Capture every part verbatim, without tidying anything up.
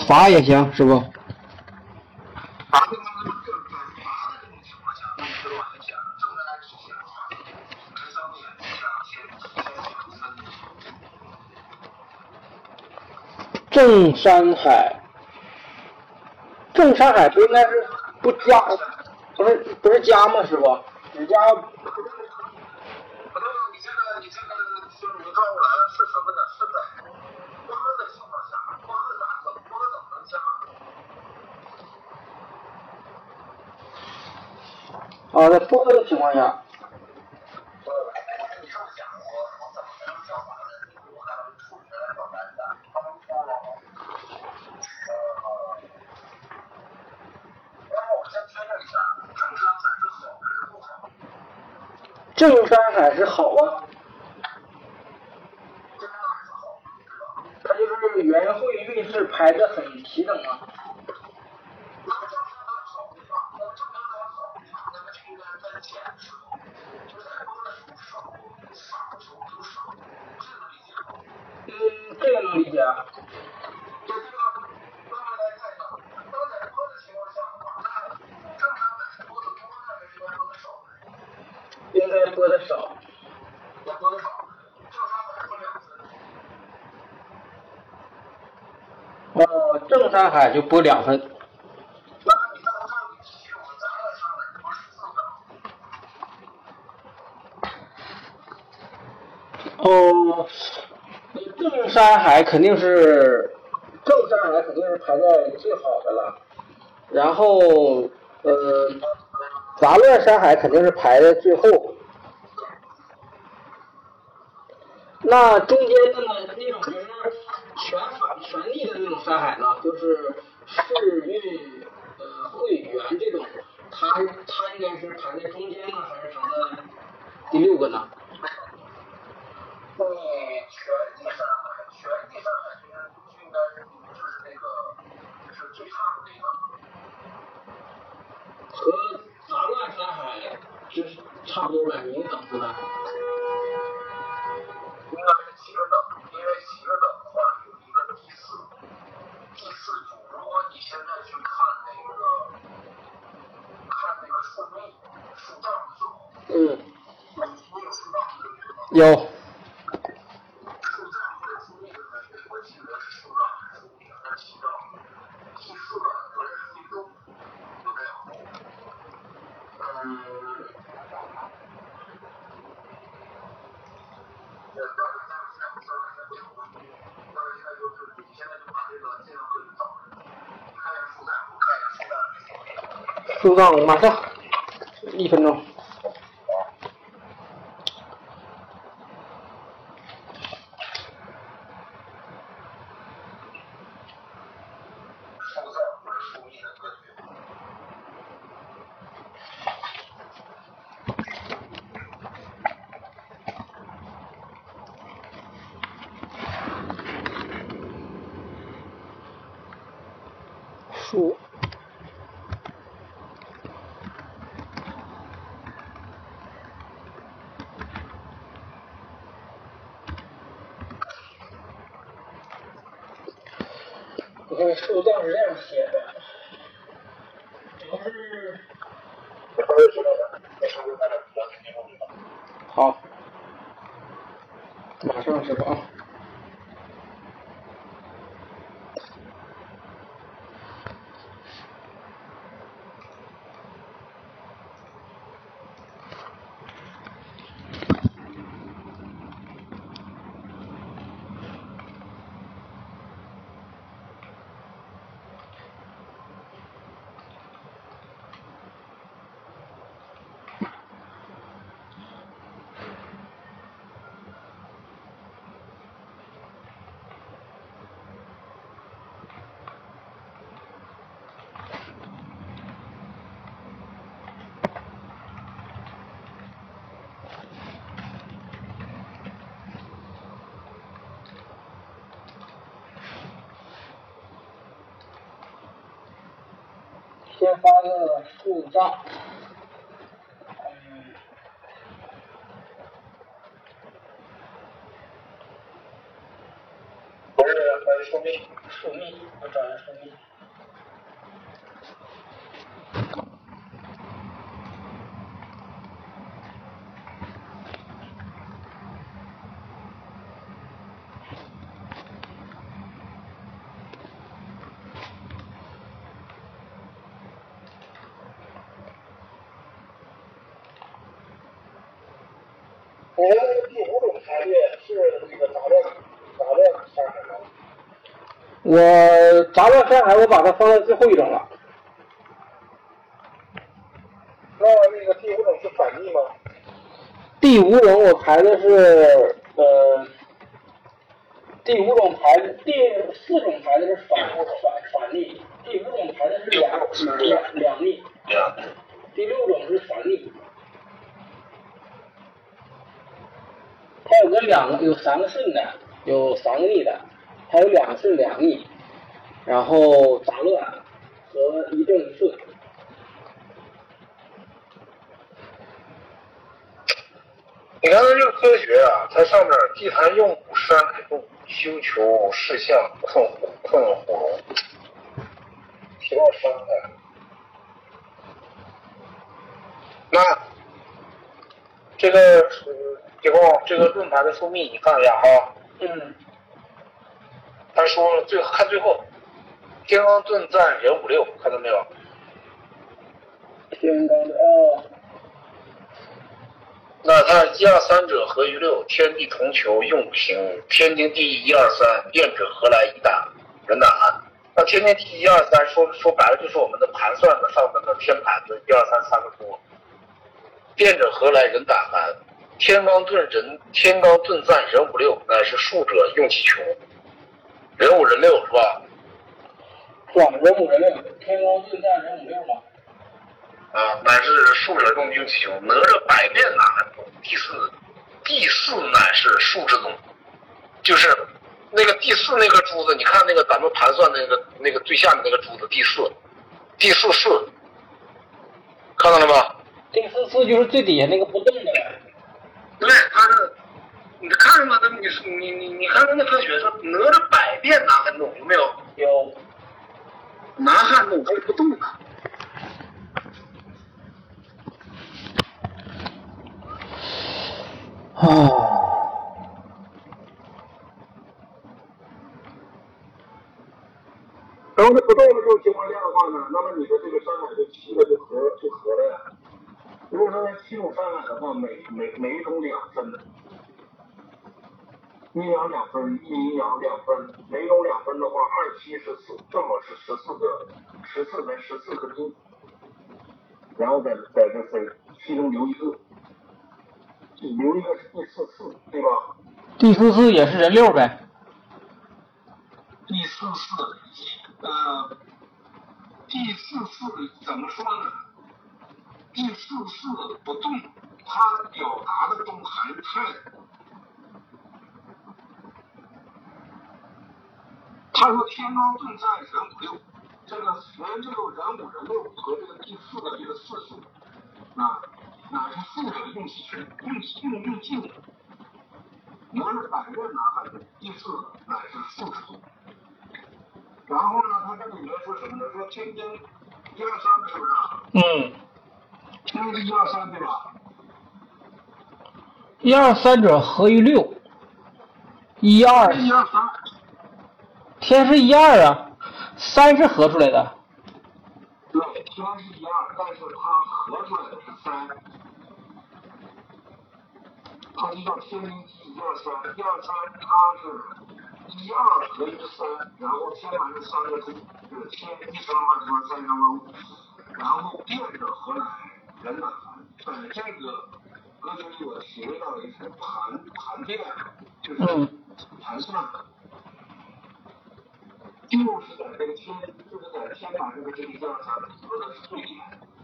罚也行，是不？ 罚的话，就是罚的这种情况下，你是往下写，正在执行罚，跟相对这样先先写个分。 正山海，正山海不应该是不加，不是不是加吗？是不？只加。 不对，你这个你这个就是你转过来了，是什么呢？是在波的情况下，波的咋怎波怎么能加？ 啊，在波的情况下。 你这么讲，我我怎么才能叫法呢？你给我按数学来表达一下，当初呃，那么我先确认一下，正山海是好还是不好？ 正山海是好啊。 正山海是好，对吧？ 它就是元会运势排的很齐整啊。 那么正山海好的话，那么正山海好的话，那么就应该在减的时候，就是在多的时候少，少的时候就少，这个理解吗？ 嗯，这个能理解啊。 对对吧？那么来看一下，当在多的情况下的话，那正山海是多的多呢，还是应该多的少呢？ 应该播的少。 要多的少？正山海分两分。 哦，正山海就播两分。 那么你到这里题，我们杂乱山海播十四分。 哦，正山海肯定是正山海肯定是排在最好的了，然后呃，杂乱山海肯定是排在最后。那中间的呢，那种就是全反全力的那种山海呢，就是世运呃会员这种，它它应该是排在中间呢，还是排在第六个呢？ 你全地山海，全地山海应该就应该是就是那个是最差的那个。 和杂乱山海就是差不多呗，一个等次的。 应该是七个等，因为七个等的话有一个第四第四组，如果你现在去看那个看那个数密数账的时候， 嗯。 你有数账的同学吗？ 有。 数账或者数密的同学，我记得是数账还是数密还是七账？第四个责任是最重，有没有？嗯。我当然当然现在不说了，现在不说了。但是现在就是你现在就把这个尽量会找人，你看一下数站，我看一下数站。 数账马上，一分钟。 数站或者数密的格局。 数。我看数账是这样写的，主要是。好，马上是吧啊。先发个数账。嗯。 不是，还是数密， 数密，我找下数密。 你的那个第五种排列是那个杂乱杂乱山海吗？ 我杂乱山海我把它放在最后一种了。 那那个第五种是反逆吗？ 第五种我排的是呃，第五种排第四种排的是反反反逆，第五种排的是两两两逆，第六种是反逆。它有个两个，有三个顺的，有三个逆的，还有两个顺两逆，然后杂乱和一正一顺。 你看它这个科学啊，它上面地坛用武山海动，修求事项困困虎龙，提到伤害。那这个以后这个论坛的书密你看一下啊。 嗯。 他说最看最后，天罡遁赞人五六，看到没有？ 天罡哦。 那他一二三者合于六，天地同求用五行，天经地义一二三，变者何来一打人打寒。那天经地义一二三说说白了就是我们的盘算的上面的天盘子一二三三个多，变者何来人打寒。天罡遁人天罡遁赞人五六，乃是数者用其穷，人五人六是吧？ 是吧？人五人六，天罡遁赞人五六嘛。 啊，乃是数者用用其穷，哪吒百变哪寒。第四，第四乃是数之宗，就是那个第四那个珠子，你看那个咱们盘算那个那个最下面那个珠子，第四，第四四，看到了吗？ 第四四就是最底下那个不动的呗。 对，他是，你看嘛，他你你你你看他那科学说哪吒百变哪寒动，有没有？ 有。 哪寒动它是不动的。 啊。 然后它不动的这种情况下的话呢，那么你的这个山海这七个就合就合了呀。如果说七种山海的话，每每每一种两分，阴阳两分，阴阳两分，每种两分的话，二七十四，正好是十四个，十四分十四个阴，然后再再这分，其中留一个，留一个是第四四，对吧？ 第四四也是人六呗。 第四四，呃，第四四怎么说呢？第四四不动，它表达的中含态。他说天罡遁赞人五六，这个人这个人五人六和这个第四个这个四数，啊，哪是数者用其穷，用其用用尽，哪是百变哪还是第四乃是数之宗。然后呢，他这里面说什么呢？说天经一二三是不是？ 嗯。 天经一二三对吧？ 一二三者合于六。一二。 一二三。 天是一二啊，三是合出来的。 对，天是一二，但是它合出来的是三，它就叫天经地义一二三，一二三它是一二合于三，然后天完是三个数，就是天一升二升三升五，然后变者何来人哪寒。在这个格局里，我体会到了一层盘盘变，就是盘算。就是在这个天，就是在天把这个这个一二三合的是对点。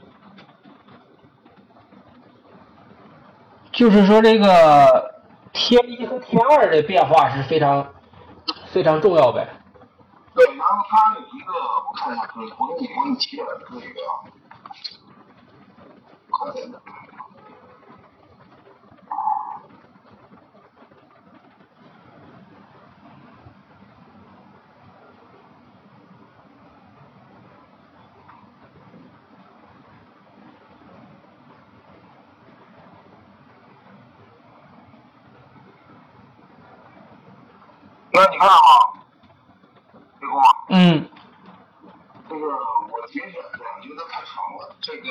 就是说这个天一和天二的变化是非常非常重要呗。 对，然后它有一个，我看一下可以，我给你我给你提点可以啊。看见没？ 那你看啊，这个， 嗯， 这个我节选的有点太长了。这个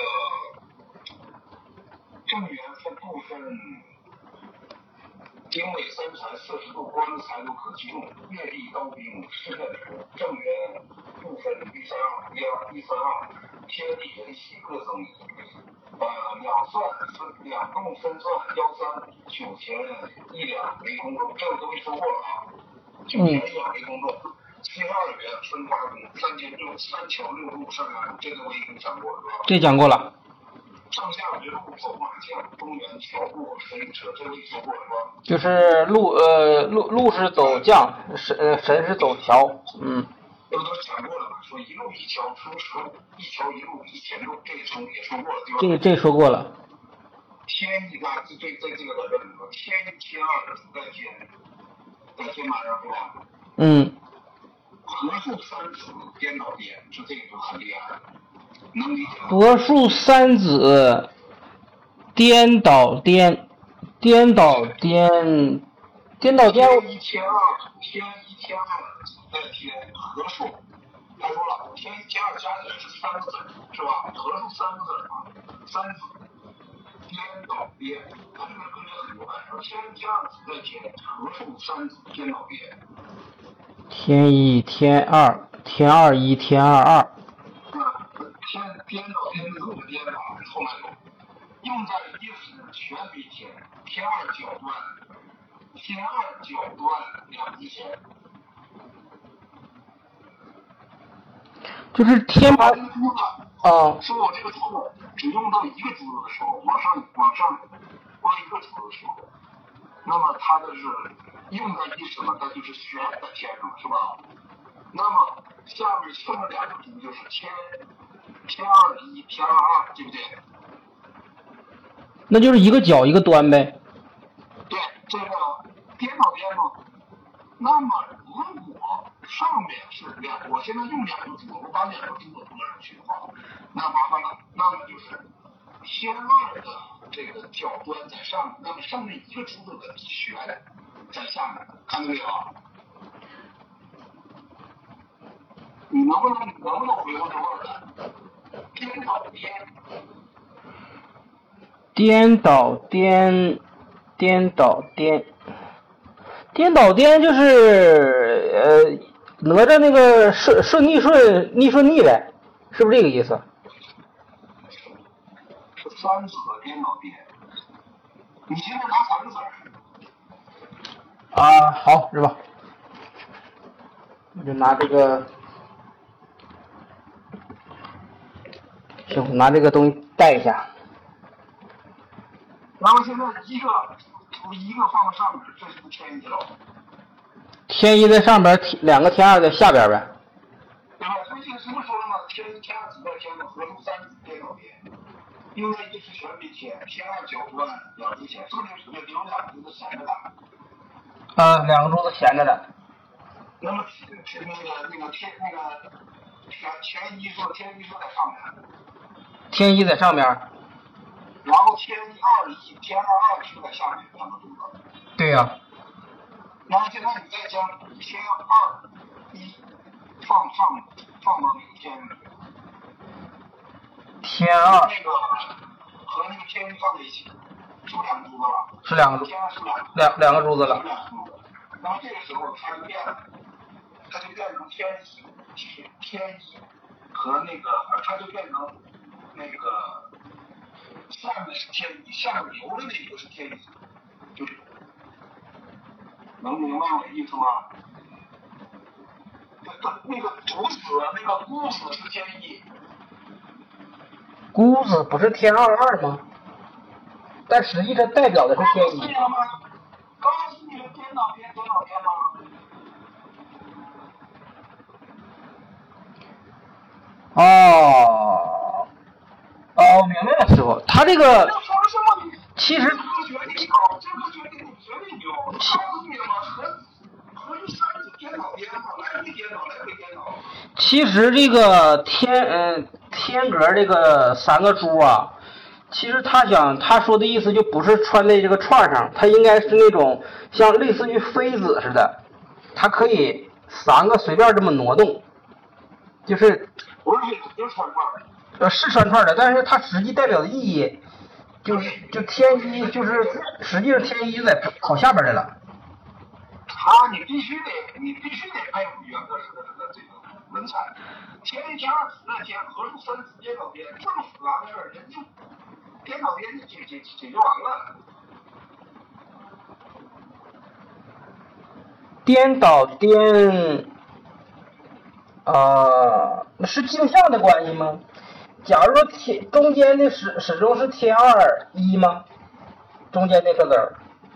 正元分部分，经纬三才四十度，光才都可击中，月地刀兵是任正元部分一三二一二一三二，天地人喜各增一。呃，两算分两共分算幺三九钱一两为公众，这个都没说过了啊。九钱一两为公众，七十二元分八宫，三千六三桥六路上来，这个我已经讲过了，是吧？ 这讲过了。 上下为路走马将，东园桥过神车，这个也说过了，是吧？ 就是路呃路路是走将，神呃神是走桥，嗯。 这不都讲过了吗？说一路一桥出十，一桥一路一千六，这个说也说过了，对吧？ 这个这说过了。 天一大，这这这这个在这里头，天一天二主在天，在天马上是吧？ 嗯。 合数三子颠倒颠，就这个就很厉害了，能理解吗？ 合数三子颠倒颠，颠倒颠，颠倒颠。 天一天二，天一天二在天，合数。他说了，天一天二加起来是三个字，是吧？合数三个字嘛，三子。颠倒颠，他这个跟这很有关。说天一天二子在天，合数三子颠倒颠。 天一天二，天二一，天二二。 天颠倒颠是怎么颠法？后面有，用在一时全为天，天二角断，天二角断两一天。 就是天盘啊，说我这个柱只用到一个珠子的时候，往上往上挂一个珠子的时候，那么它的是用在一时嘛，它就是悬在天上，是吧？那么下面剩了两个珠，就是天天二一，天二二，对不对？ 那就是一个角一个端呗。 对，这个颠倒颠嘛。那么如果上面是两，我现在用两个珠，我把两个珠子拨上去的话，那麻烦了，那么就是天二的这个角端在上面，那么上面一个珠子的悬在下面，看到没有？你能不能能不能回过头来？颠倒颠， 颠倒颠，颠倒颠。颠倒颠就是呃哪吒那个顺顺逆顺逆顺逆呗，是不是这个意思？ 是三子的颠倒颠。你现在拿三个字儿。 啊，好，是吧？我就拿这个，行，我拿这个东西带一下。 然后现在一个一个放在上面，这是天一了。 天一在上边，两个天二在下边呗。 对吧？所以这个什么说了嘛？天一天二子在天的，合出三子颠倒颠。因为一是全为天，天二角端两一天，说明是留两个珠子闲着的。 啊，两个珠子闲着的。 那么那个那个天那个天天一说天一说在上面。 天一在上面。 然后天一二一，天二二是在下面两个珠子。 对呀、啊。 然后现在你再将天二一放上放到那个天天二那个和那个天一放在一起，是不是两个珠子了？ 是两个珠， 天二是两两两个珠子了。 两个珠子。然后这个时候它就变了，它就变成天一天天一和那个它就变成那个下面是天一，下面留的那个是天一，就这种。能明白我的意思吗？那个主子，那个孤子是天一。 孤子不是天二二吗？但实际上代表的是天一。 对了吗？告诉你了，颠倒颠，颠倒颠吗？ 哦，哦，明白了，师傅，他这个其实。 这个决定高，这个决定你绝对牛。告诉你了吗？和和这三子颠倒颠嘛，来回颠倒，来回颠倒。 其实这个天嗯、呃、天格这个三个珠啊，其实他想他说的意思就不是穿在这个串上，它应该是那种像类似于妃子似的， 它可以三个随便这么挪动，就是不是是穿串的， 呃是穿串的，但是它实际代表的意义，就就天一就是实际上天一就在跑下边来了。 它你必须得你必须得配合原格式的这个这个文采，天一天二那天合数分子颠倒颠这么复杂的事儿，人就颠倒颠就解解解决完了。 颠倒颠，啊，是镜像的关系吗？假如说天中间的始始终是天二一吗？中间那个字儿。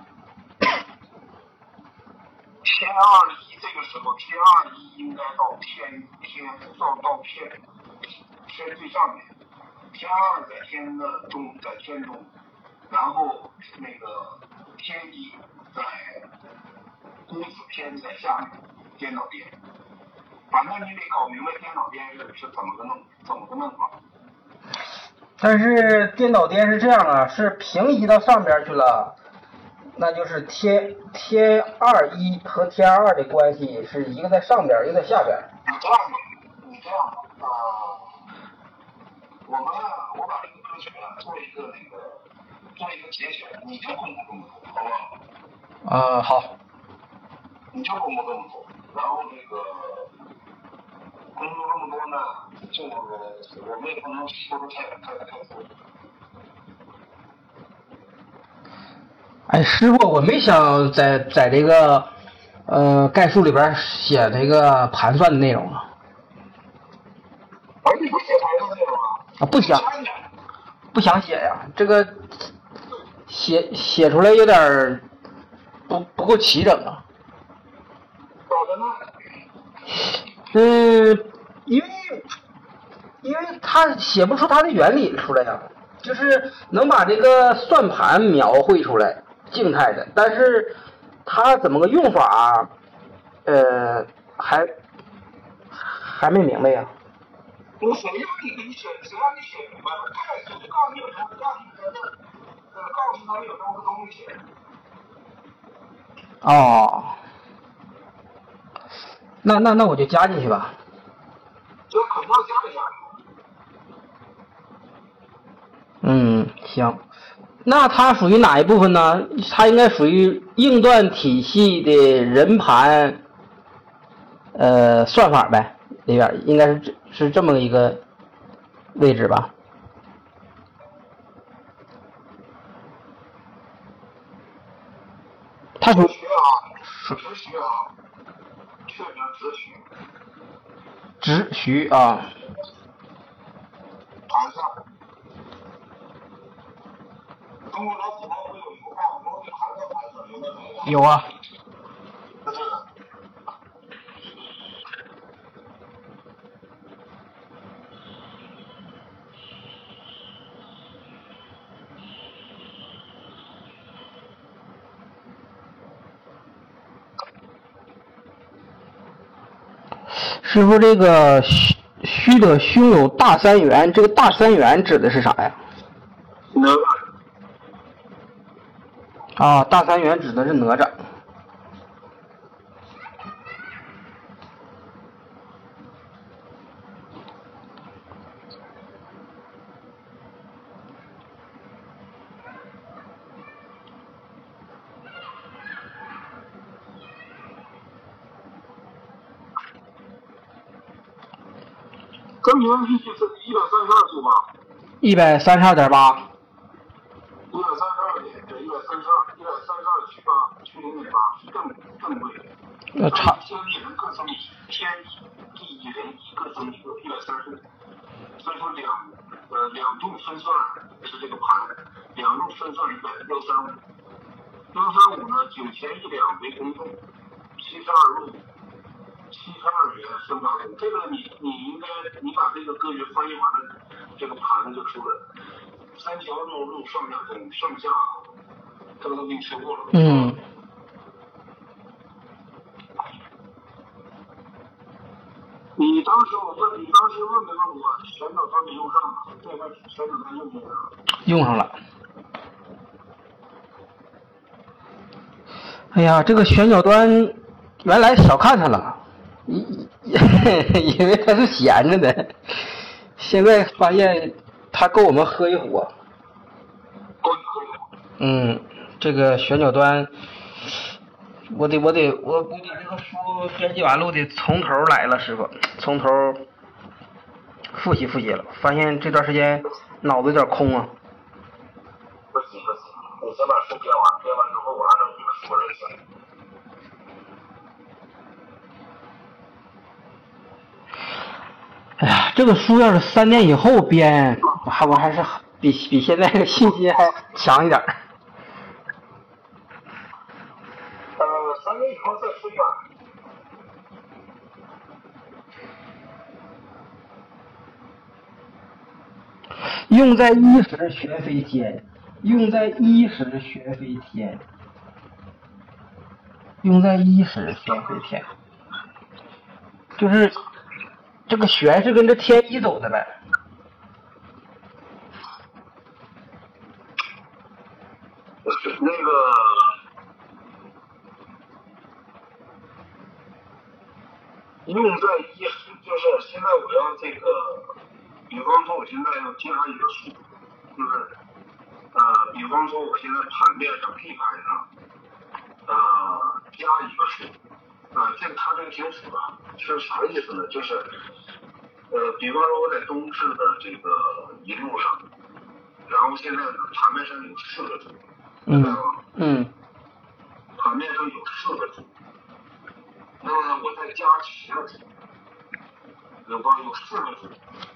天二一这个时候，天二一应该到天天到到天天最上面，天二在天的中，在天中，然后那个天一在公子偏在下面，颠倒颠。反正你得搞明白颠倒颠是是怎么个弄，怎么个弄法。 但是颠倒颠是这样啊，是平移到上边去了，那就是天天二一和天二的关系是一个在上边，一个在下边。 你这样吧，你这样吧，啊、呃，我们我把这个歌曲啊做一个那个做一个节选，你就公布这么做，好不好？ 啊、呃，好。 你就公布这么做，然后这个公布这么多呢，就我们也不能说的太太太多。 哎，师傅，我没想在在这个呃概述里边写这个盘算的内容啊。 啊，你不写盘算内容啊？ 啊，不想，不想写呀，这个写写出来有点不不够齐整啊。 搞的呢？ 嗯，因为因为他写不出它的原理出来呀，就是能把这个算盘描绘出来，静态的，但是它怎么个用法，呃，还还没明白呀。 我谁让你给你写，谁让你写明白了？他也就告诉你有什么，告诉你真的，呃，告诉他们有这么个东西。 哦，那那那我就加进去吧。 这肯定要加一下。 嗯，行。那它属于哪一部分呢？它应该属于应断体系的人盘，呃，算法呗，里边应该是这是这么一个位置吧。它属直学啊，直学啊，确实直学。 直徐啊。 盘算。中国老祖宗不有一句话，说你盘算盘算，有没有？ 有啊。 就这个。 师傅，这个虚虚的胸有大三元，这个大三元指的是啥呀？ 哪吒。 啊，大三元指的是哪吒。 跟别人一起是一百三十二对吧？ 一百三十二点八。 一百三十二点，对，一百三十二，一百三十二去八，去零点八是正正规。 呃，差。 天一人各增一，天一地一人一各增一个，一百三十五。所以说两呃两度分算是这个盘，两度分算一百幺三五，幺三五呢九钱一两为公众，七十二路。七十二元分八路，这个你你应该你把这个歌曲翻译完了，这个盘就出来了。三条路路上下中上下，这个都给你说过了。 嗯。 你当时我问你当时问没问我旋转端没用上啊？这块旋转端用不用上？ 用上了。哎呀，这个旋角端原来少看他了，因因为他是闲着的，现在发现他够我们喝一壶。嗯，这个旋钮端，我得我得我我得这个书编辑完了，我得从头来了，师傅，从头复习复习了。发现这段时间脑子有点空啊。 不行不行，你先把书编完，编完之后我按照你的说的写。 哎呀，这个书要是三年以后编，我还我还是比比现在的信心还强一点。 呃，三年以后再出卷。 用在一时学飞天，用在一时学飞天，用在一时学飞天，就是这个玄是跟着天一走的呗。 那个，用在一时，就是现在我要这个，比方说我现在要加一个数，就是呃，比方说我现在盘面上 P 盘上，呃，加一个数，啊、呃，这个它这个挺复杂，是啥意思呢？就是，呃，比方说我在冬至的这个一路上，然后现在呢盘面上有四个组，明白吗？ 嗯。 盘面上有四个组，那么我再加十个组，有个有四个组，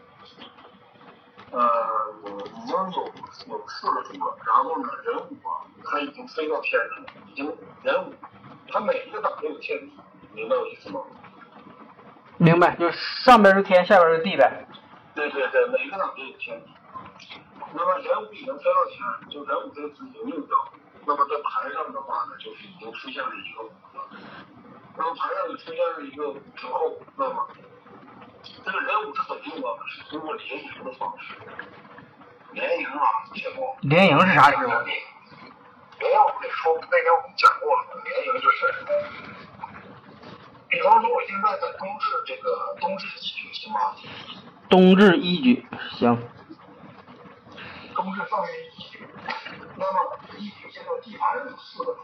呃，已经有有四个组了，然后呢，人五啊，它已经飞到天上了，已经人五，它每一个档都有天体，明白我意思吗？ 明白，就是上边是天，下边是地呗。 对对对，每个档都有天体。那么人五已经飞到天，就人五这个字已经用掉了。那么在盘上的话呢，就是已经出现了一个五了。那么盘上出现了一个五之后，那么这个人五是怎么用啊？是通过联营的方式。联营啊，节目。 联营是啥时候？ 联营我跟你说，那天我们讲过了。联营就是，比方说我现在在冬至这个冬至一局行吗？ 冬至一局行。 冬至上面一局，那么一局现在地盘上有四个组。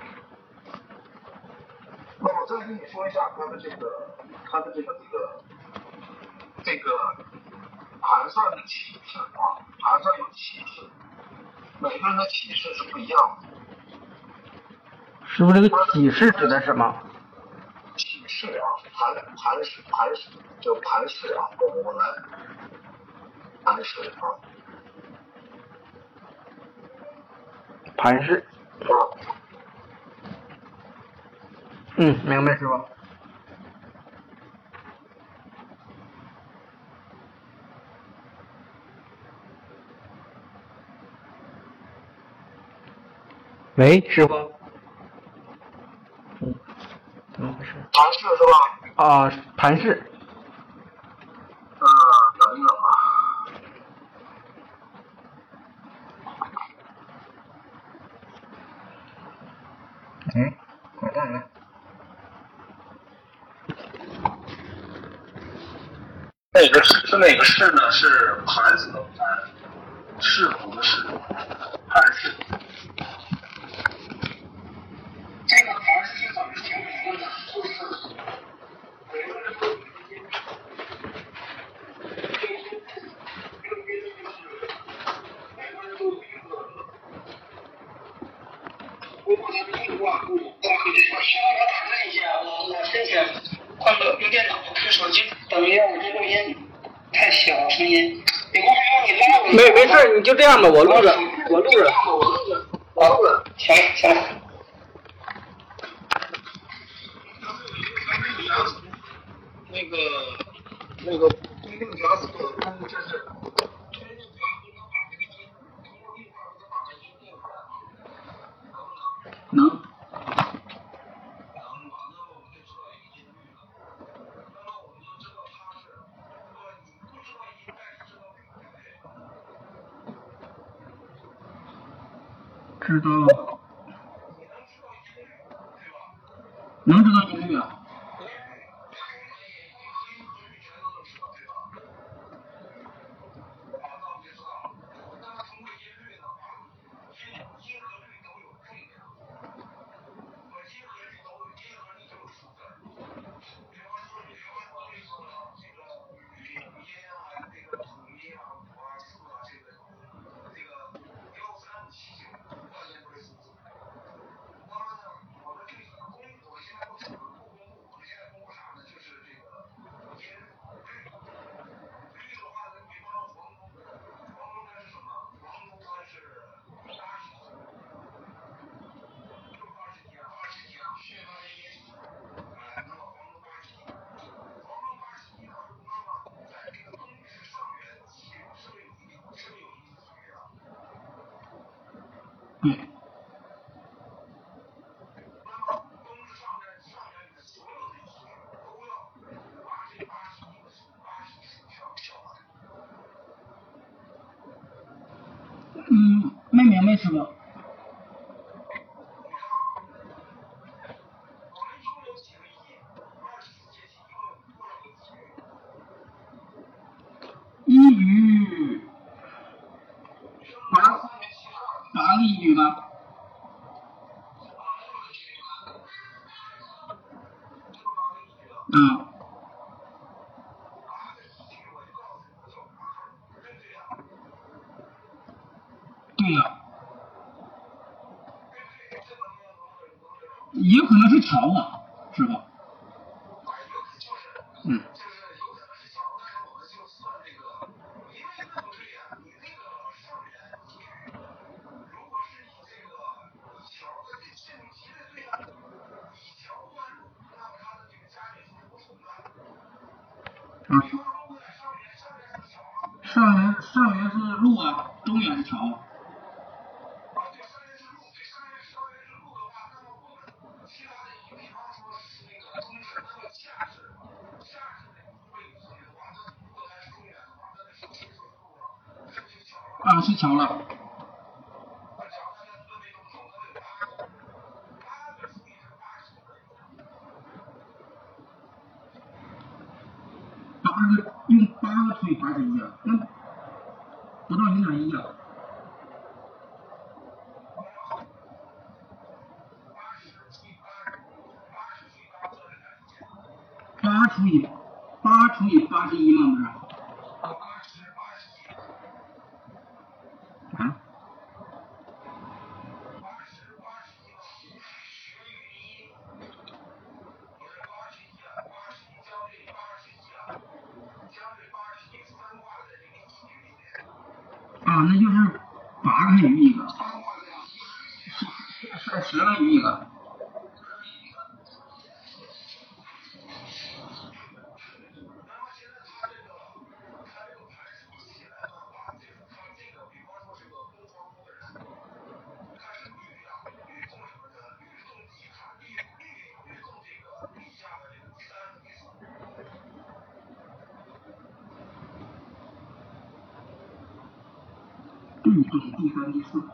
那么再跟你说一下它的这个它的这个这个这个盘算的启示啊，盘算有启示，每个人的启示是不一样的。 师傅，这个启示指的是什么？ 启示啊，盘盘势盘势就盘势啊，我我来盘势啊。 盘势。 啊。 嗯，明白，师傅。喂，师傅。嗯，怎么回事？ 盘势是吧？ 啊，盘势。 呃，等一等啊。 哎，快带来。 哪个是哪个势呢？是盘子的盘，势头的势，盘势。这个盘势是怎么形成的呢？就是每个人都有一个天体，这个天体，这个天体就是每个人都有一个。如果他地卦不挂回去，我需要我打断一下，我我申请换个用电脑看手机，等一下我这录音太小了声音。你光用你拉我。 没没事，你就这样吧，我录着，我录着， 我录着，我录着。行了行了。那个那个公共夹子的公就是。 能。知道。能知道音律。 对。嗯，没明白师傅。一鱼，八八个一鱼吧。嗯。对呀、啊。也可能是桥啊，是吧？嗯。嗯。上元上元是路啊，中原是桥啊。啊，是桥了。八个用八个除以八十一啊，那不到零点一啊。八除以八除以八十一嘛，不是？啊？啊，那就是八个鱼一个，是十个鱼一个。律动第三第四。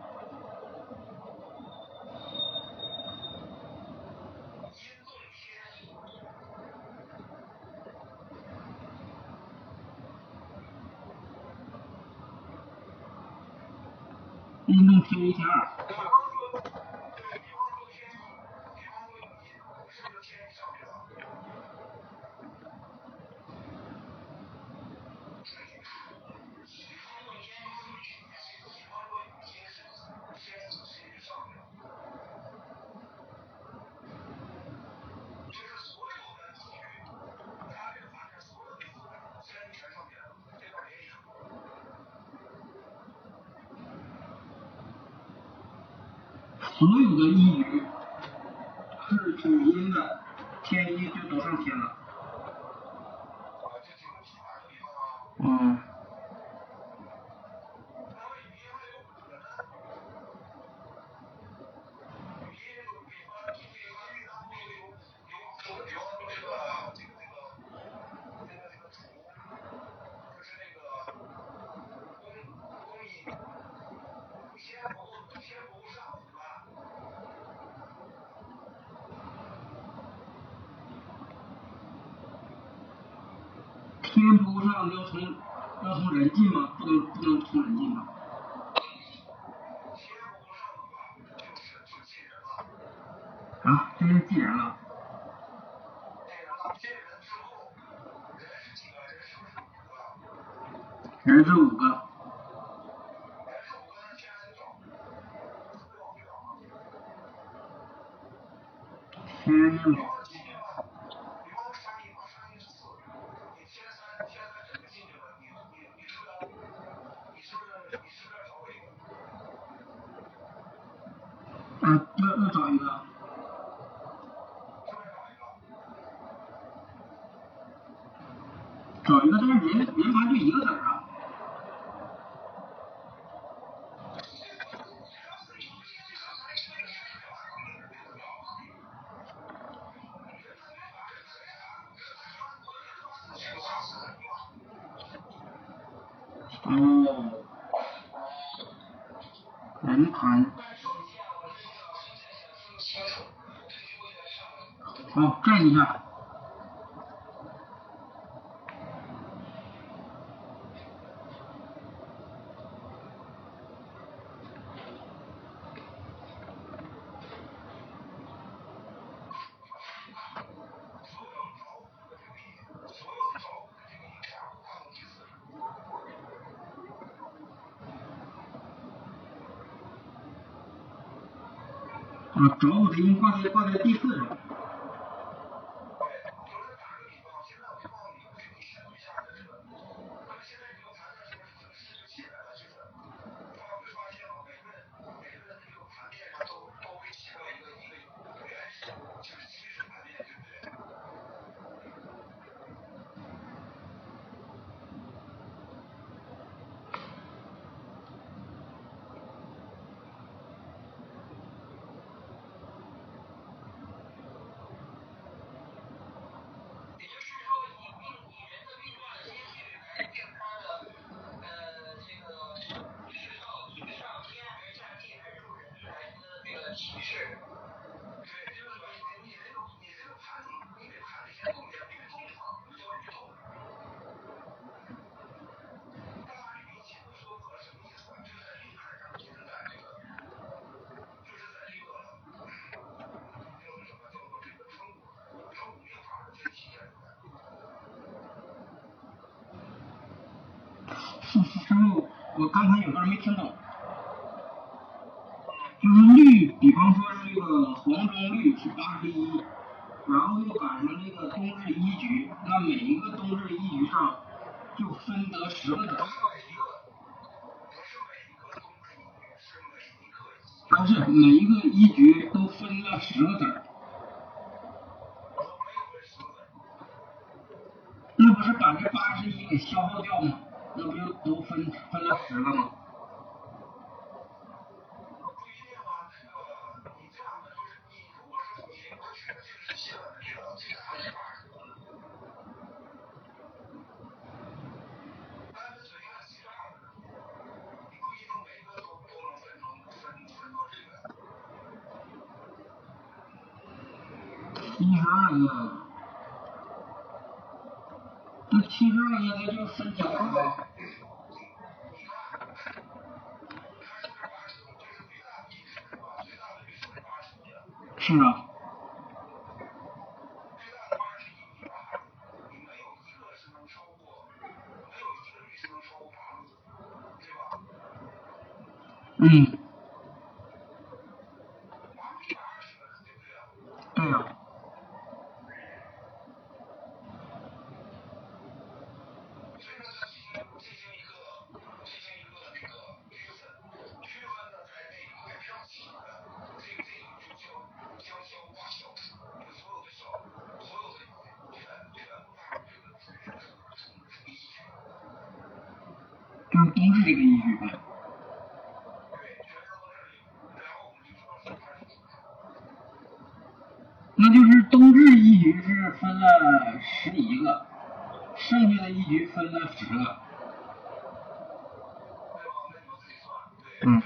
运动天一天二。所有的一鱼是主阴的，天一就都上天了。嗯。天不上要从要从人进吗？不能不能从人进吗？啊，这是进人了。人是五个。天一毛。啊，要要找一个。找一个，但是人人盘就一个子儿啊。 哦，人盘。好，站一下。啊，找我的音挂在挂在第四上。师傅，我刚才有段没听懂，就是绿，比方说这个黄中绿是八十一，然后又赶上这个冬至一局，那每一个冬至一局上就分得十个子。不是每一个一局都分了十个子儿，那不是把这八十一给消耗掉吗？那不就都分分了十个吗？七十二个，那七十二个那就分九个呗。是啊。嗯。对呀、啊。就是冬至这个一局呗。那就是冬至一局是分了十一个，剩下的一局分了十个。嗯。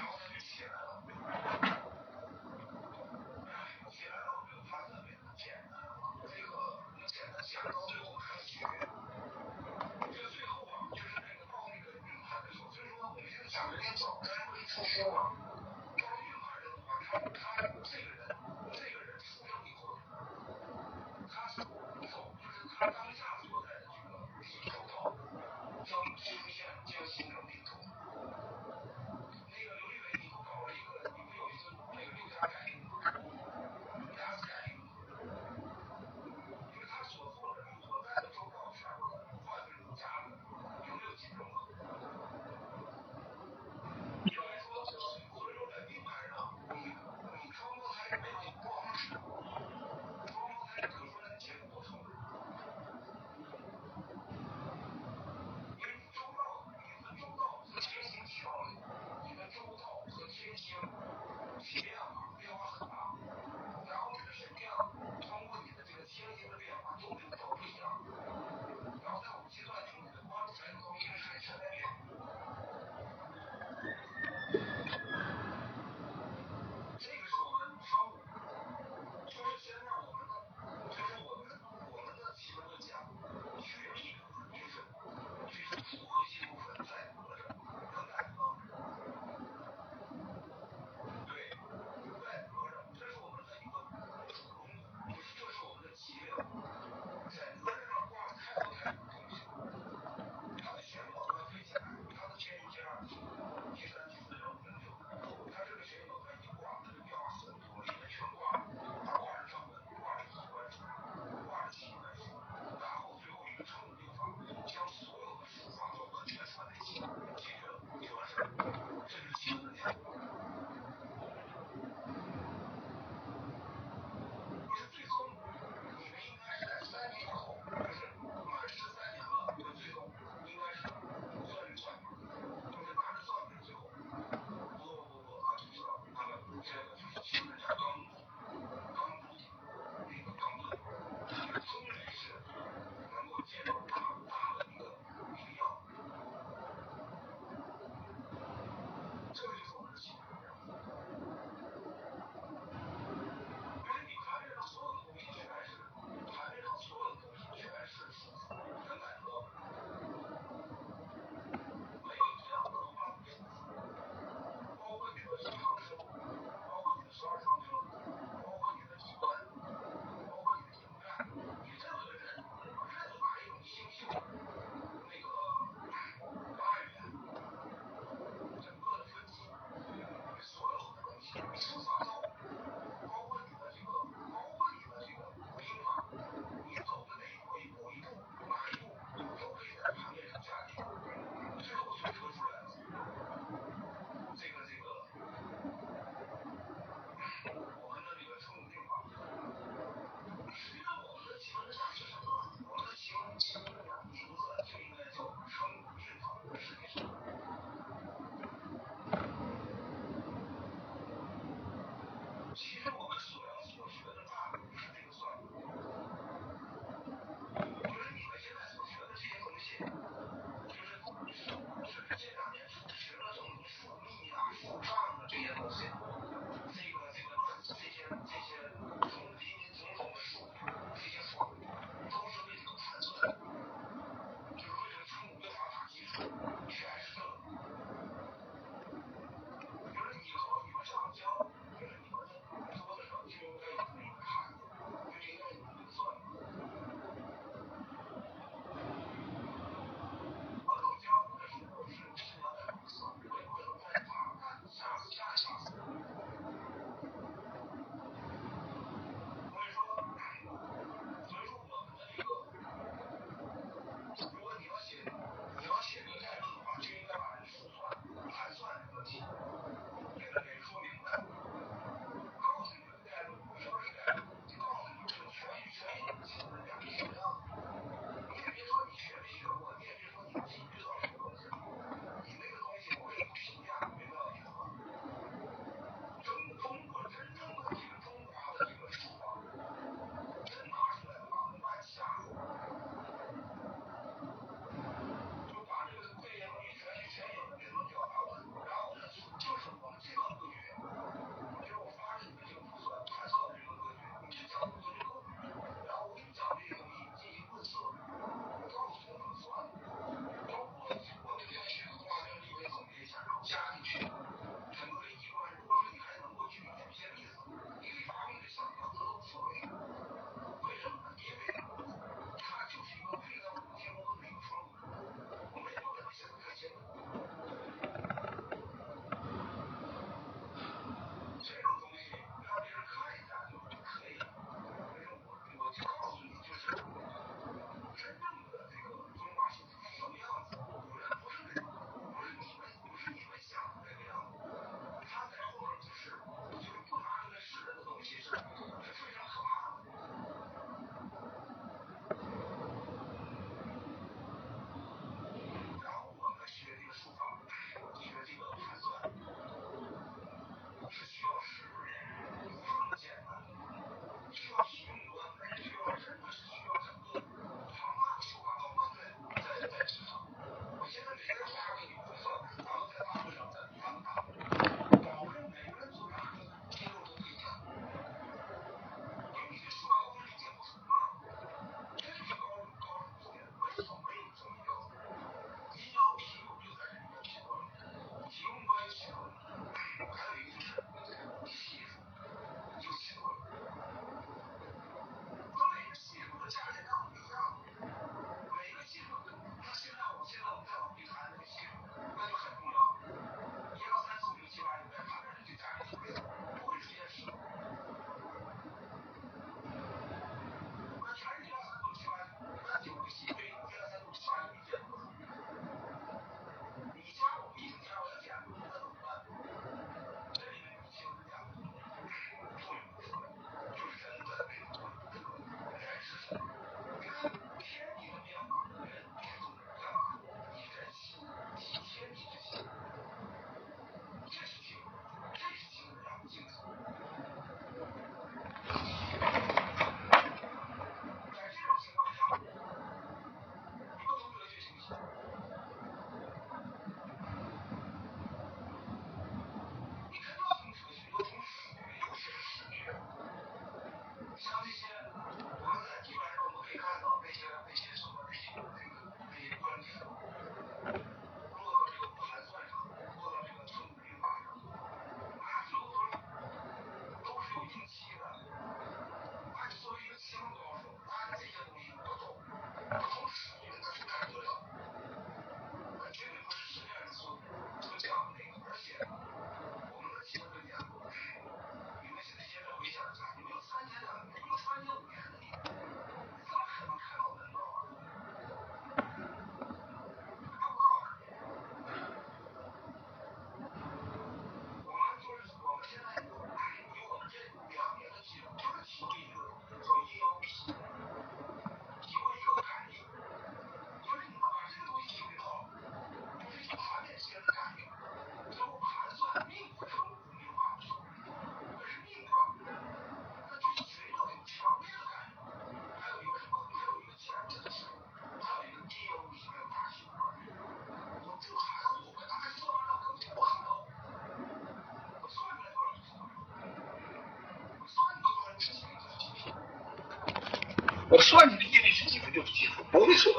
我算计的意味是几分就是几分，不会错。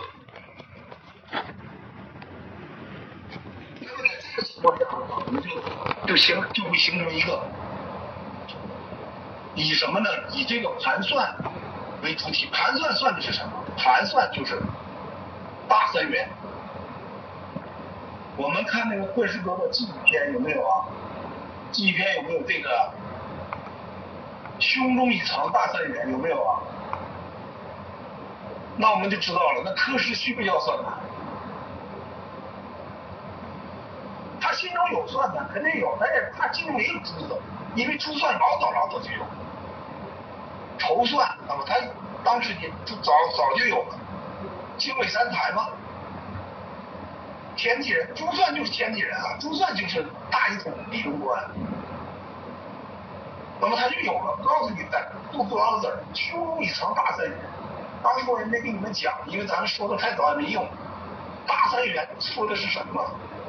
那么在这个情况下的话，我们就就形就会形成一个以什么呢？以这个盘算为主体。盘算算的是什么？盘算就是大三元。我们看那个桂士德的纪录片有没有啊？纪录片有没有这个胸中一藏大三元有没有啊？那我们就知道了，那柯氏需不需要算盘？他心中有算盘，肯定有，但是他心中没有珠子，因为珠算老早老早就有。筹算，那么他当时也就早早就有了。经纬三台嘛，天地人，珠算就是天地人啊，珠算就是大一统地中观。那么他就有了，告诉你在杜甫郎的字儿，胸中一藏大三元。当时我也没跟你们讲，因为咱们说的太早也没用。大三元说的是什么？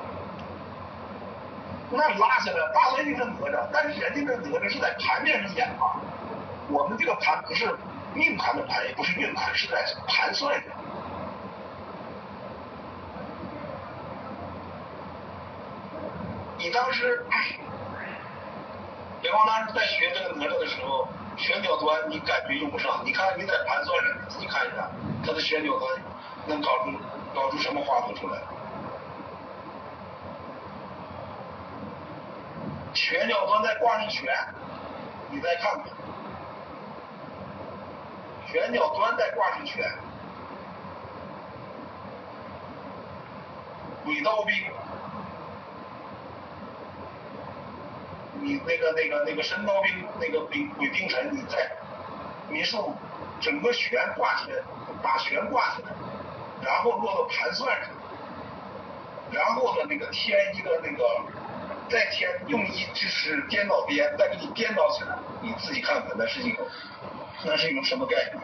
那拉下来，大三元是哪吒，但是人家这哪吒是在盘面上演嘛。我们这个盘不是命盘的盘，也不是运盘，是在盘算的。你当时，刘邦当时在学这个哪吒的时候，旋角端你感觉用不上，你看你在盘算上，你自己看一下，他的旋角端能搞出搞出什么花朵出来？旋角端再挂上旋，你再看看，旋角端再挂上旋，鬼刀兵。你那个那个那个神刀兵那个兵鬼兵神，你在民宿整个旋挂起来，把旋挂起来，然后落到盘算上，然后呢那个添一个那个再添用一就是颠倒边，再给你颠倒起来，你自己看看那是一个那是一种什么概念？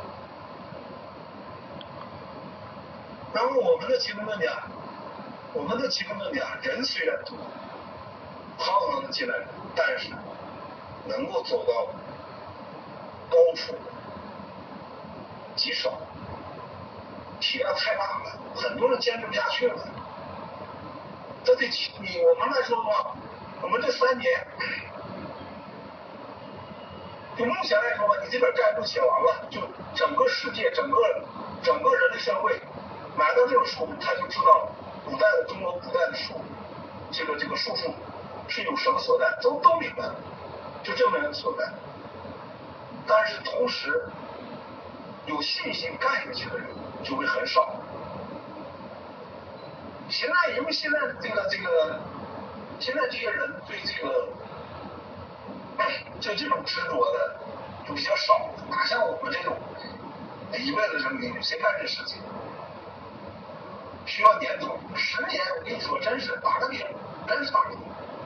那么我们的奇门遁甲，我们的奇门遁甲人虽然多。浩荡的进来，但是能够走到高处极少，体量太大了，很多人坚持不下去了。这得你我们来说的话，我们这三年，就目前来说吧，你这本概述写完了，就整个世界，整个整个人类社会，买到这种书，他就知道古代的中国古代的书，这个这个术数。是有什么所在，都都明白，就这么样的所在。但是同时，有信心干下去的人就会很少。现在因为现在这个这个，现在这些人对这个，就这种执着的就比较少，哪像我们这种一辈子这么谁干这事情？需要年头，十年我跟你说，真是打个顶，真是打个顶。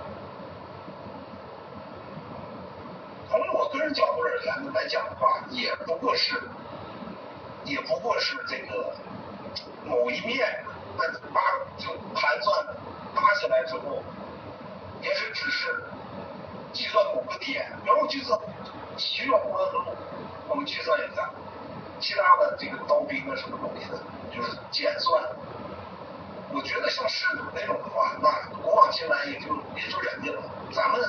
从我个人角度而言来讲的话，也不过是，也不过是这个某一面，那把就盘算打起来之后，也是只是计算某个点，比如计算需要过河路，我们计算一下，其他的这个刀兵啊什么东西的，就是减算。我觉得像世祖那种的话，那古往今来也就也就人家了，咱们。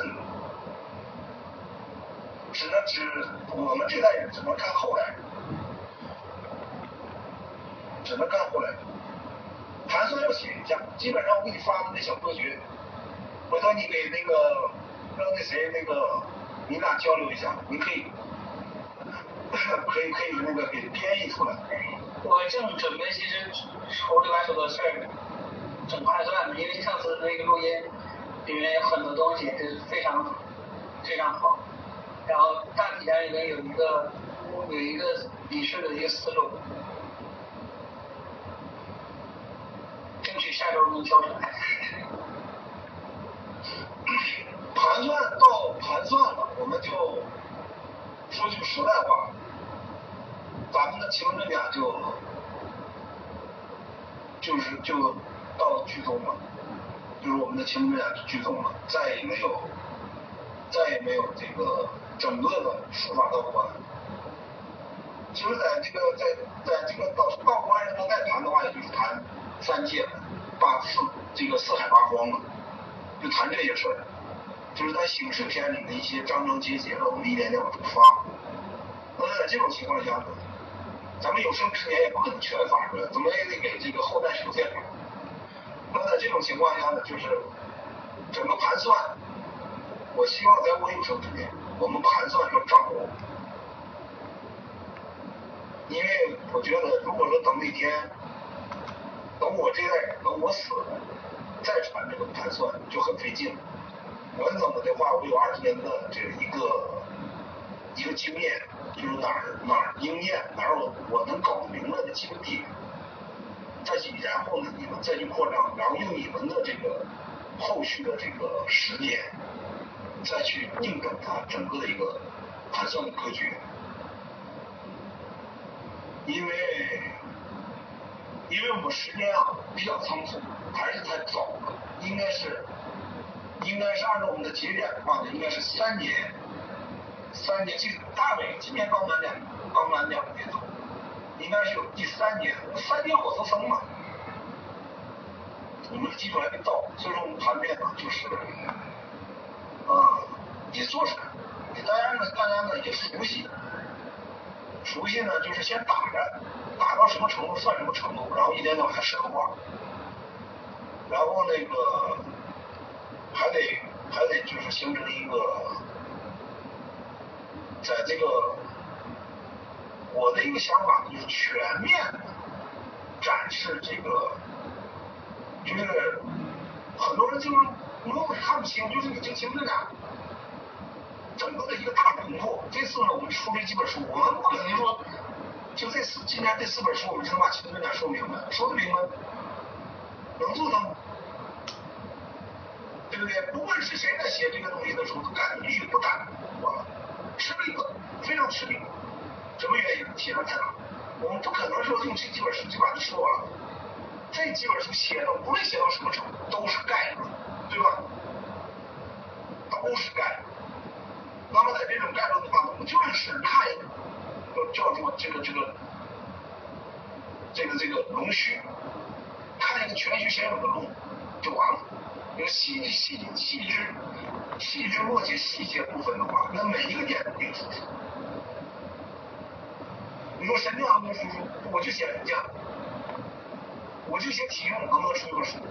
只能只我们这代人只能看后来人，只能看后来人。盘算要写一下，基本上我给你发的那小歌诀，回头你给那个让那谁那个你俩交流一下，你可以可以可以那个给编译出来。 我正准备其实愁里八手的事儿，整盘算，因为上次那个录音里面有很多东西就是非常非常好。然后大体上已经有一个有一个理顺的一个思路，争取下周能交出来。 盘算到盘算了，我们就说句实在话，咱们的奇门遁甲就就是就到剧终了，就是我们的奇门遁甲剧终了，再也没有再也没有这个。整个的书法道观其实在这个在在这个到到国外人都在谈的话，也就是谈三界八四这个四海八荒嘛，就谈这些事儿，就是在刑事片里的一些章章节节的，我们一点点往出发。那在这种情况下呢，咱们有生之年也不可能全发出来，怎么也得给这个后代留点。那在这种情况下呢，就是整个盘算，我希望在我有生之年，我们盘算要掌握。因为我觉得，如果说等那天，等我这代人，等我死了，再传这个盘算就很费劲了。我怎么的话，我有二十年的这一个一个经验，就是哪儿哪儿应验，哪儿我我能搞明了的经历，再去然后呢，你们再去扩张，然后用你们的这个后续的这个时间，再去定整它整个的一个盘算的格局。因为因为我们时间啊比较仓促，还是太早了，应该是应该是按照我们的节点的话呢，应该是三年，三年，其实大伟今年刚满两刚满两年多，应该是有第三年，三年火车生嘛，我们的基础还没到，所以说我们盘面呢就是呃也做出来，给大家呢大家呢也熟悉。熟悉呢，就是先打着，打到什么程度算什么程度，然后一点点往下深化，然后那个还得还得就是形成一个，在这个我的一个想法就是全面的展示这个，就是很多人就是模糊看不清，就是你就听这俩。整个的一个大轮廓。这次呢，我们出这几本书，我们不可能说，就这四今年这四本书，我们就能把秦尊点说明白，说的明白，能做到吗？对不对？不管是谁在写这个东西的时候，都感觉不敢，我吃力的，非常吃力。什么原因？写的太难。我们不可能说用这几本书就把它说完了。这几本书写的无论写到什么程度，都是概论，对吧？都是概论。那么在这种概论的话，我们就是看一个叫做这个这个这个这个龙须，看一个全须先有的龙就完了。有细细细枝细枝末节细节部分的话，那每一个点都可以输出。你说神将能不能输出？我就写人将，我就写体用，能不能出一个书？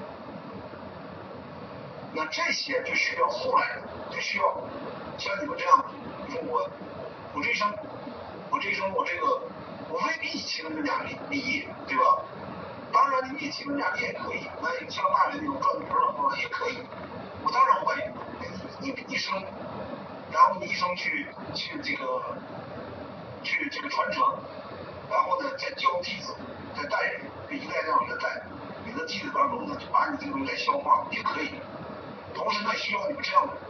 那这些就需要后来人，就需要像你们这样，你说我我这一生，我这一生我这个我未必齐人家立立业，对吧？当然你齐人家立也可以，那像大人那种赚多少多少也可以，我当然欢迎你你一生，然后你一生去去这个去这个传承，然后呢再教弟子，再带人，这一代再往下带，你的弟子当中呢就把你这个东西再消化也可以。同时呢，需要你们这样的，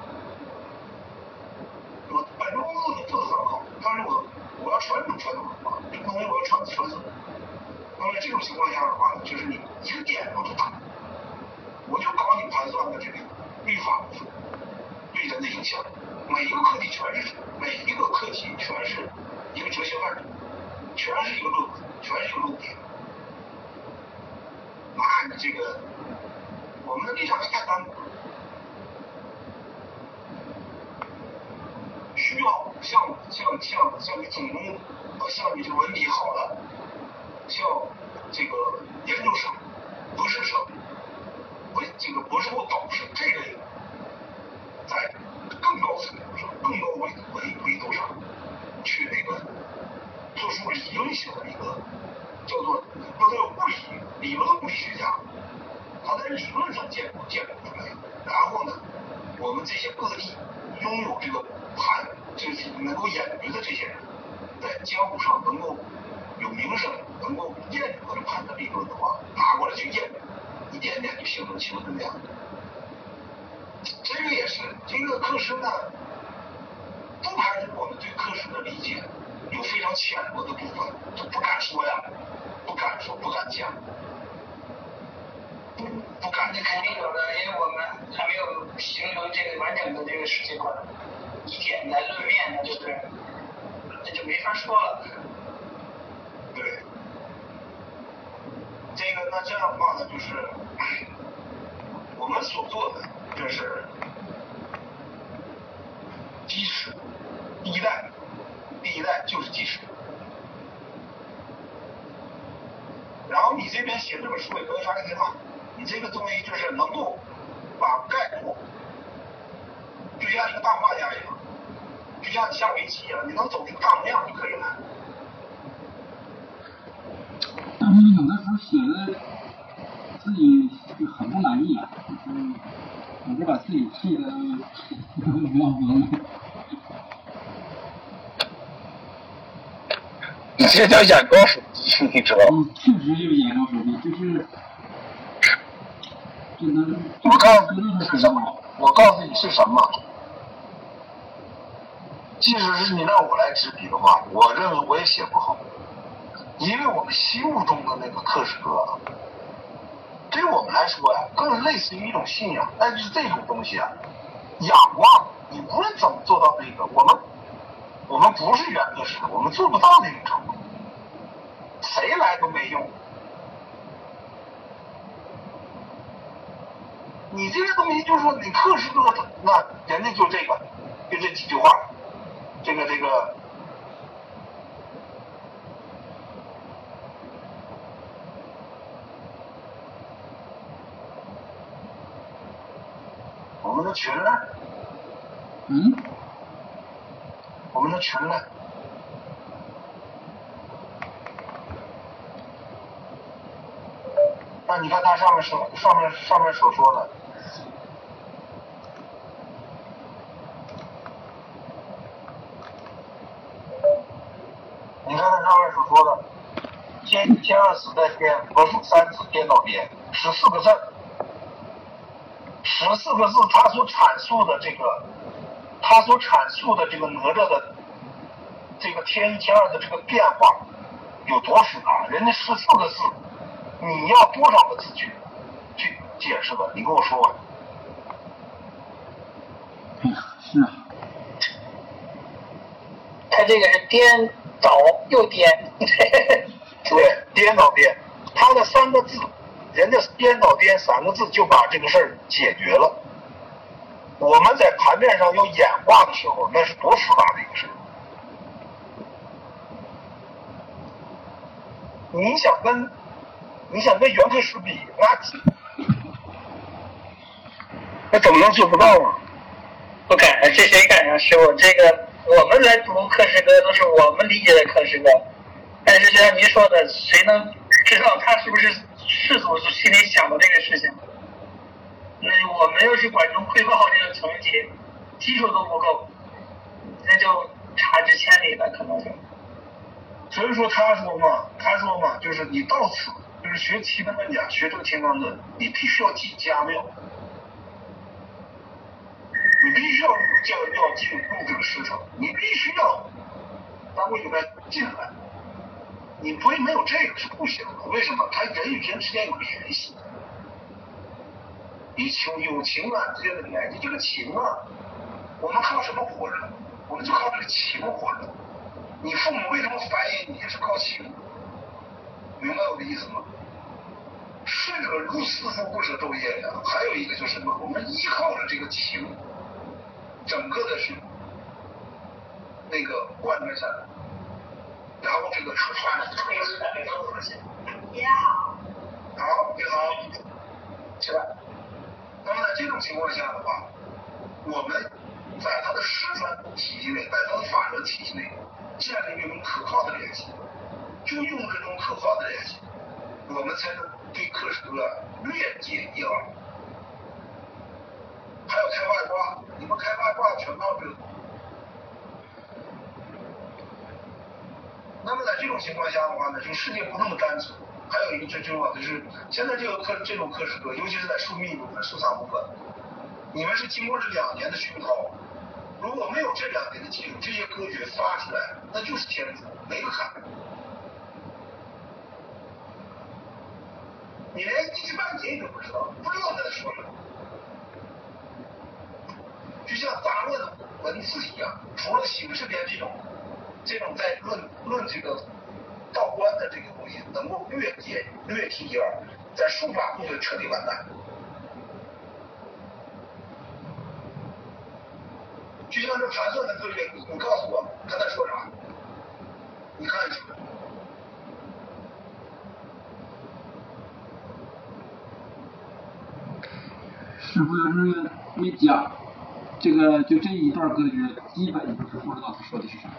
我本职工作都做得很好，但是我我要传承传统文化，这个东西我要传传承。那么在这种情况下的话，就是你一个点我就打，我就搞你盘算的这个律法部分对人的影响，每一个课题全是每一个课题全是一个哲学范畴，全是一个论全是一个论点。那你这个我们的立场太单薄了。需要像像像像你总工，呃，像你这文笔好的，像这个研究生、博士生，为这个博士或导师这类，在更高层面上、更高维维维度上，去那个做出理论性的一个叫做叫做物理理论物理学家，他在理论上建构建构出来，然后呢，我们这些各地拥有这个盘。就是能够演决的这些人，在江湖上能够有名声，能够验证这盘的理论的话，拿过来去验证，一点点就形成形成这样。这个也是这个课时呢，不排除我们对课时的理解有非常浅薄的部分，就不敢说呀，不敢说，不敢讲，不不敢。 这肯定有的，因为我们还没有形成这个完整的这个世界观。以点来论面，那就是那就没法说了。 这个那这样的话呢，就是我们所做的就是基石，第一代，第一代就是基石。然后你这边写这本书也跟发现挺好，你这个东西就是能够把概括，就像一个大画家一样，就像你下围棋一样，你能走出大模样就可以了。 但是有的时候写的自己就很不满意啊，就是总是把自己气得没有明白。 你这叫眼高手低，你知道吗？ 嗯，确实就是眼高手低，就是就能。 我告诉你是什么？我告诉你是什么？即使是你让我来执笔的话，我认为我也写不好，因为我们心目中的那个克什格，对于我们来说呀，更类似于一种信仰。但是这种东西啊，仰望，你无论怎么做到那个，我们我们不是原则式，我们做不到那种程度，谁来都没用。你这个东西就是说，你克什格，那人家就这个，就这几句话，这个这个。我们的群呢？ 嗯？ 我们的群呢？那你看它上面所上面上面所说的，你看它上面所说的，天一天二死在天，何数三子颠倒颠，十四个字，十四个字，它所阐述的这个，它所阐述的这个哪吒的这个天一天二的这个变化有多复杂？人家十四个字，你要多少个字去去解释的？你跟我说吧。 哎呀，是啊。 他这个是颠倒又颠， 对，颠倒颠，他的三个字，人家颠倒颠三个字就把这个事儿解决了。我们在盘面上有演化的时候，那是多复杂的一个事儿。你想跟你想跟袁克时比，那那怎么能做不到啊？ 不敢，这谁敢啊？师傅，这个我们来读克什格都是我们理解的克什格，但是就像您说的，谁能知道他是不是世祖心里想的这个事情？那我们要是管中窥豹这个层级，基础都不够，那就差之千里了，可能就。 所以说他说嘛，他说嘛，就是你到此就是学奇门遁甲，学这个天罡论，你必须要记家庙，你必须要叫要进入这个师承，你必须要单位里面进来，你不会没有这个是不行的。为什么？他人与人之间有联系，以情有情感之间的联系，这个情啊，我们靠什么活着？我们就靠这个情活着。你父母为什么繁衍你，也是靠情，明白我的意思吗？逝者如斯夫，不舍昼夜呀。还有一个就是什么？我们依靠着这个情，整个的是那个贯穿下来，然后这个出传的特别是在那个东西。你好。好，你好。吃饭。那么在这种情况下的话，我们在它的师传体系内，在它的法传体系内，建立一种可靠的联系，就用这种可靠的联系，我们才能对克什格略解一二。还有开外挂，你们开外挂全靠这个。那么在这种情况下的话呢，就世界不那么单纯。还有一个最重要的就是现在这个克这种克什格，尤其是在数密部分、收藏部分，你们是经过这两年的熏陶，如果没有这两年的记录，这些歌诀发出来，那就是天主，没得看。你连一知半解都不知道，不知道他在说什么。就像杂乱的文字一样，除了形式边这种，这种在论论这个道观的这个东西能够略解略提一二，在书法部就彻底完蛋。就像这盘算的科学，你你告诉我他在说啥？你看一下。 师傅要是没讲，这个就这一段歌诀，基本就是不知道他说的是啥。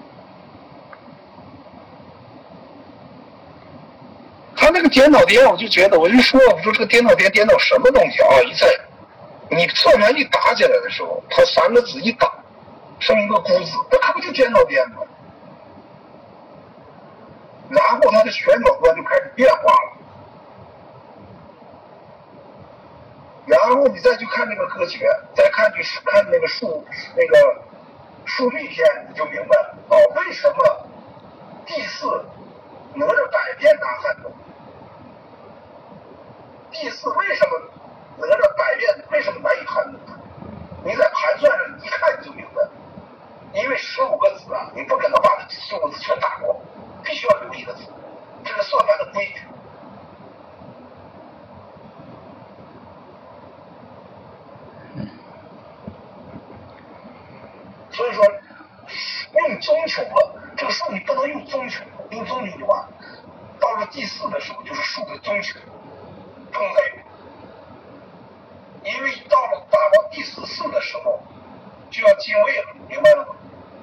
他那个颠倒颠，我就觉得，我就说，我说这个颠倒颠颠倒什么东西啊？一在你算盘一打起来的时候，他三个字一打，剩一个孤字，那可不就颠倒颠吗？然后他的旋转观就开始变化了。然后你再去看那个歌诀，再看去看那个数那个数律篇，你就明白了哦，为什么第四哪吒百变大汉中，第四为什么哪吒百变为什么难以hand懂？你在盘算上一看你就明白了，因为十五个字啊，你不可能把这十五个字全打光，必须要留一个字，这是算盘的规矩。所以说，用宗穷了，这个数你不能用宗穷，用宗穷的话，到了第四的时候就是数的宗穷，不能再用。因为到了打到第四次的时候，就要进位了，明白了吗？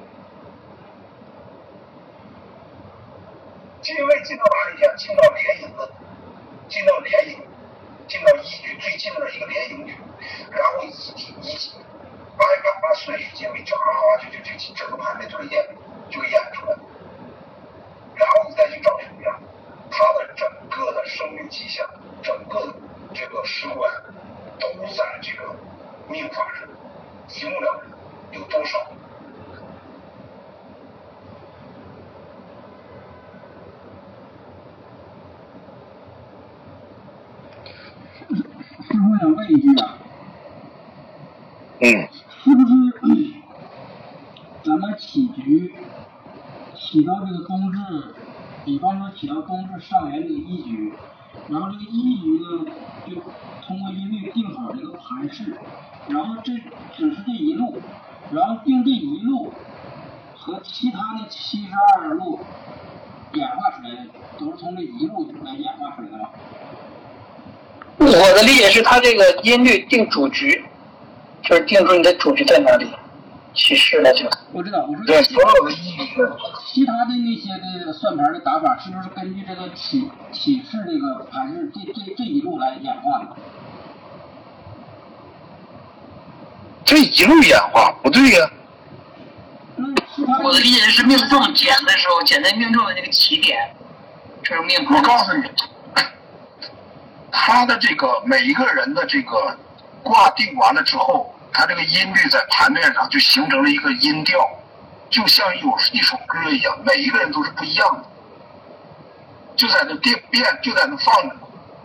进位进到哪里去？进到连营了，进到连营，进到一局最近的一个连营局，然后一级一级。把把把顺序进位就啊就就就就整个盘面就给演就给演出来，然后你再去找什么样，它的整个的生命迹象，整个这个时观都在这个命法上一目了然，有多少？ 师傅想问一句啊， 嗯。 是不是咱们起局起到这个冬至，比方说起到冬至上元这个一局，然后这个一局呢就通过音律定好这个盘势，然后这只是这一路，然后定这一路和其他的七十二路演化出来的都是从这一路来演化出来的吧？ 我的理解是，他这个音律定主局。就是定出你的主局在哪里，起势了就。 我知道，我说对所有的意义， 其他的那些的算盘的打法，是不是根据这个起起势这个盘势这这这一路来演化的？ 这一路演化不对呀、 那其他我的理解是命中减的时候，减在命中的那个起点，这是命盘。 我告诉你，他的这个每一个人的这个卦定完了之后。它这个音律在盘面上就形成了一个音调，就像有一首歌一样，每一个人都是不一样的，就在那变变，就在那放着，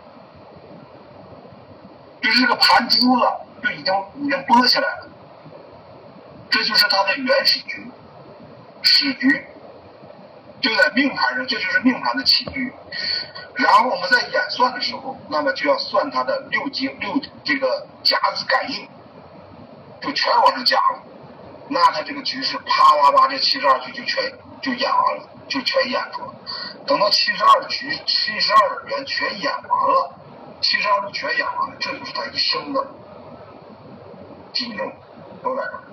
就是这个盘珠了，就已经已经拨起来了，这就是它的原始局，始局，就在命盘上，这就是命盘的起局。然后我们在演算的时候，那么就要算它的六节六这个甲子感应。就全往上加了，那他这个局势啪啪啪，这七十二局就全就演完了，就全演出了。等到七十二局、七十二元全演完了，七十二路全演完了，这就是他一生的经验，都在这儿。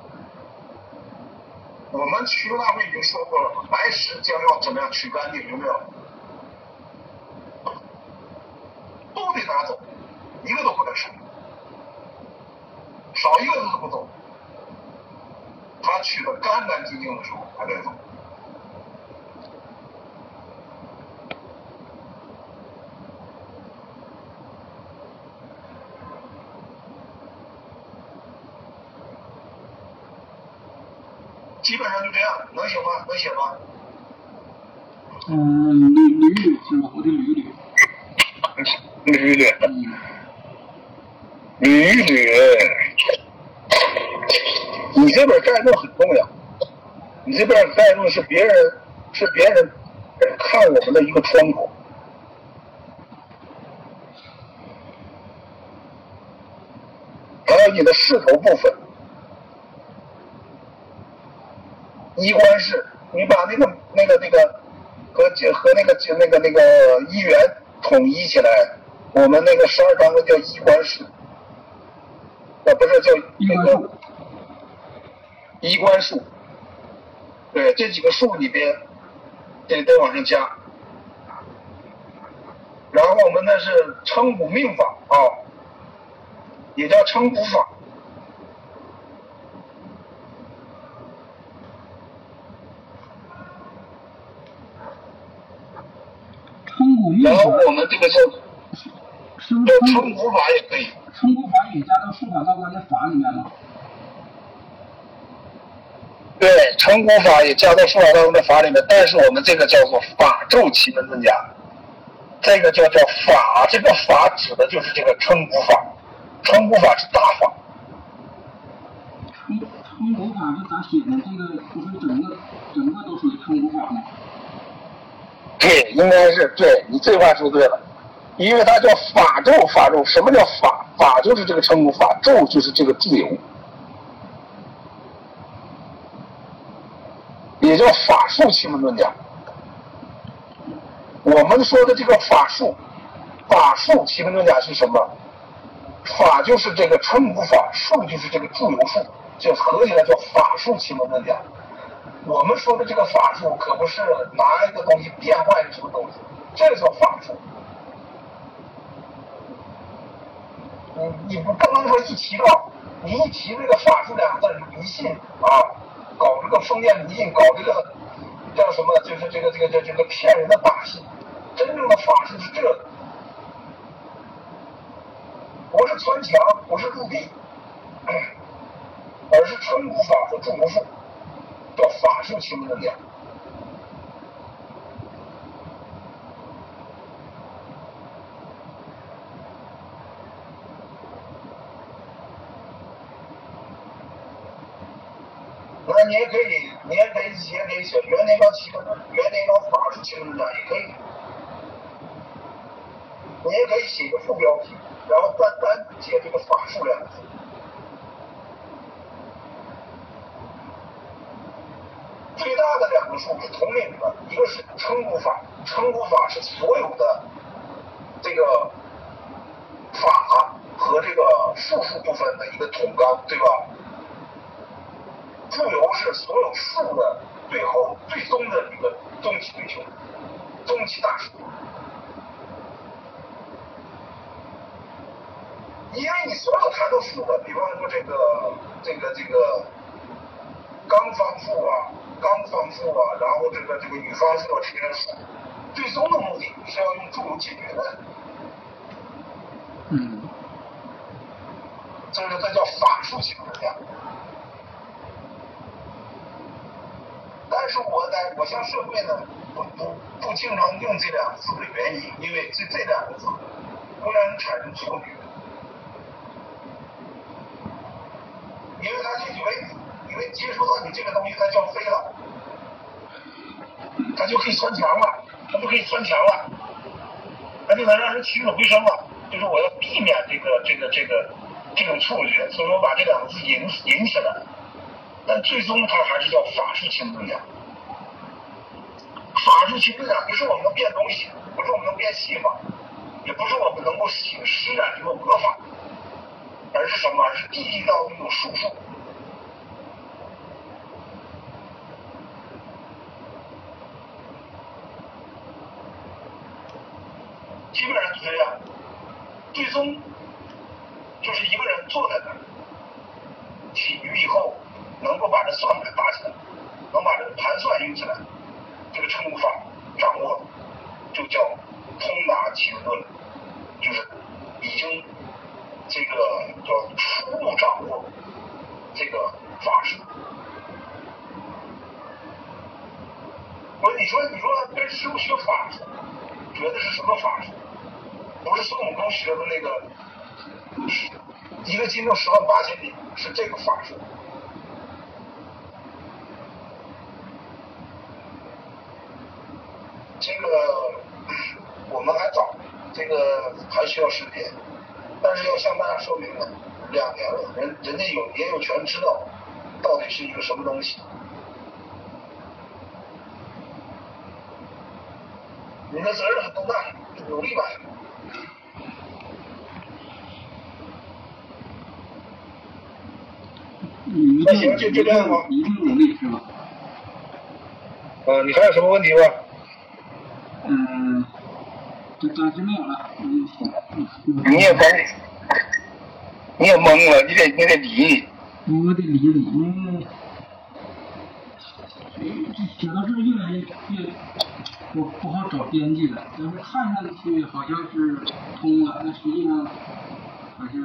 我们区大会已经说过了，白石将要怎么样取干净，有没有？都得拿走，一个都不能少。少一个字都不走，他取得干干净净的时候，他再走。基本上就这样，能行吗？能写吗？ 嗯，捋捋捋是吧？我得捋捋。 捋一捋。 嗯。 捋一捋。你这边概论很重要，你这边概论是别人是别人看我们的一个窗口， 有你的势头部分。衣冠式，你把那个那个那个和和那个那个那个一元统一起来，我们那个十二章的叫衣冠式，啊不是叫那个衣冠数。对，这几个数里边得得往上加。然后我们那是称骨命法啊，也叫称骨法。 称骨命法。 然后我们这个叫是不是称骨法也可以。 称骨法也加到术法道观的法里面吗？ 对，称骨法也加到术法道观的法里面，但是我们这个叫做法咒奇门遁甲。这个就叫法，这个法指的就是这个称骨法，称骨法是大法。 称称骨法是咋写的？这个不是整个整个都属于称骨法吗？ 对，应该是对，你这话说对了，因为它叫法咒，法咒什么叫法？法就是这个称骨法，咒就是这个祝由，也叫法术奇门遁甲。我们说的这个法术，法术奇门遁甲是什么？法就是这个称骨法，术就是这个祝由术，就合起来叫法术奇门遁甲。我们说的这个法术可不是拿一个东西变换一个什么东西，这叫法术。你你不不能说一提到，你一提这个法术两个字迷信啊，搞这个封建迷信，搞这个叫什么，就是这个这个这这个骗人的把戏。真正的法术是这个，不是穿墙，不是入地，而是称骨法和祝由术，叫法术奇门遁甲。那你也可以，你也可以也可以写元年高奇门遁，元年高法术奇门遁甲也可以。你也可以写一个副标题，然后单单写这个法术两个字。最大的两个术是统领的，一个是称骨法，称骨法是所有的这个法和这个术数部分的一个统纲，对吧？祝由是所有术的最后最终的一个终极追求，终极大术。因为你所有谈到术的，比方说这个这个这个刚方术啊、刚方术啊，然后这个这个乙方术啊这些术，最终的目的是要用祝由解决的。 嗯。 这个这叫法术奇门遁甲。但是我在我向社会呢不不不经常用这两个字的原因，因为这这两个字会让人产生错觉。因为他就以为以为接触到你这个东西，他就要飞了，他就可以穿墙了，他就可以穿墙了，他就能让人起死回生了。就是我要避免这个这个这个这种错觉，所以我把这两个字引引起来。但最终它还是叫法术奇门遁甲。法术奇门遁甲不是我们能变东西，不是我们能变戏法，也不是我们能够施施展这个魔法。而是什么？而是地地道道有术数。基本上就这样，最终就是一个人坐在那儿，起鱼以后能够把这算盘打起来，能把这个盘算用起来，这个称骨法掌握，就叫通达奇门遁，就是已经。这个叫初步掌握这个法术。我你说你说跟师傅学法术，学的是什么法术？不是孙悟空学的那个一个筋斗十万八千里，是这个法术。这个我们还早，这个还需要时间。但是要向大家说明了，两年了，人人家有也有权知道到底是一个什么东西。你的责任很大，努力吧。 你一定行就就这样吧一定努力是吧？ 呃，你还有什么问题吗？ 嗯，这暂时没有了。嗯， 你也懵，你也懵了，你得你得理。 我得理理，因为写的是越来越越不不好找边际了。但是看上去好像是通了，但实际上还是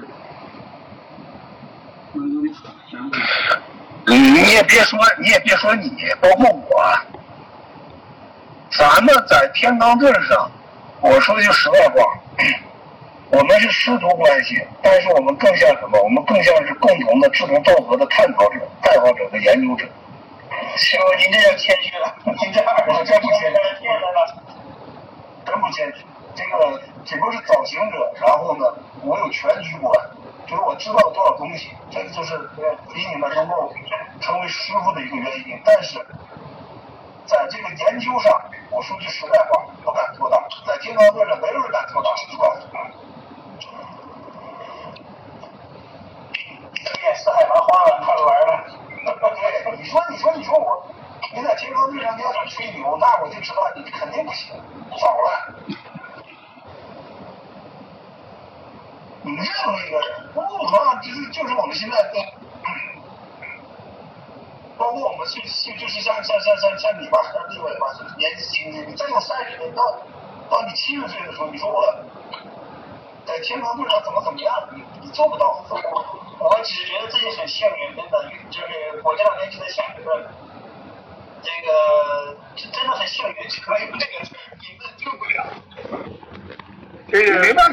有有点想不起来。 你你也别说，你也别说你，包括我，咱们在天罡盾上，我说句实话话，我们是师徒关系，但是我们更像什么？我们更像是共同的志同道合的探讨者、爱好者和研究者。师傅，您这就谦虚了，您这我真不谦虚了，真不谦虚。这个只不过是早行者，然后呢，我有全局观，就是我知道多少东西，这个就是比你们能够成为师傅的一个原因。但是在这个研究上，我说句实在话，不敢做大，在天罡盾上没有人敢做大，是吧？也是海棠花了，开始玩了。对，你说，你说，你说我，你在天罡盾上你要想吹牛，那我就知道你肯定不行，早了。你任何一个人，包括我们，就是就是我们现在，包括我们去去就是像像像像像你吧，像立伟吧，就是年纪轻轻，你再用三十年到到你七十岁的时候，你说我在天罡盾上怎么怎么样，你你做不到。我只是觉得自己很幸运，真的，就是我这两天就在想这个，这个真的很幸运，可以这个名字救不了，这个没办法。